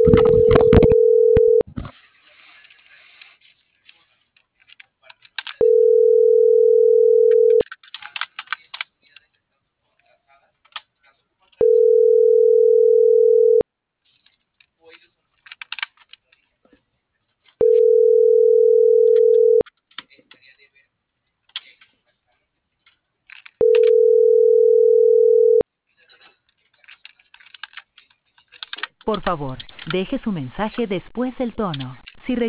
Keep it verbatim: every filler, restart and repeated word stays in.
Por favor, deje su mensaje después del tono.